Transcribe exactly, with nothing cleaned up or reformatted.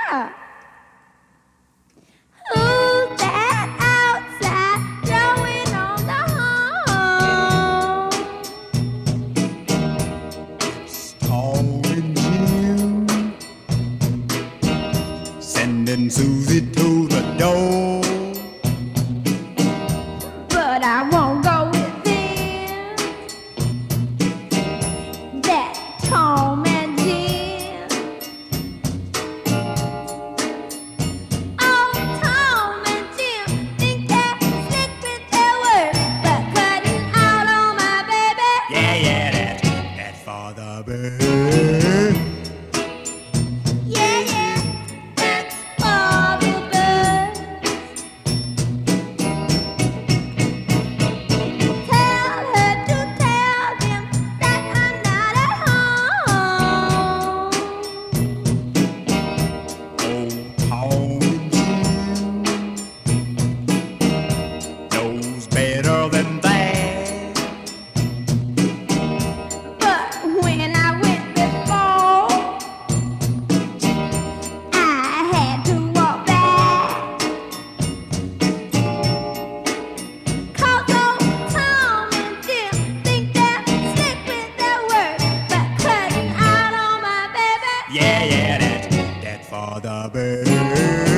Who's that outside blowing on the horn? It's calling Jim, sending Susie to the door. But I won't go with them. That Tom and Jim. Oh, Tom and Jim think they're slick with their words, but cutting out on my baby. Yeah, yeah, that, that Father Bird. Yeah, yeah, that's Father Bird. Tell her to tell them that I'm not at home. Oh, Tom and Jim knows better than that. But when I went before, I had to walk back. 'Cause old Tom and Jim think they're slick with their words, but cutting out on my baby. Yeah, yeah, that, that Father Bird.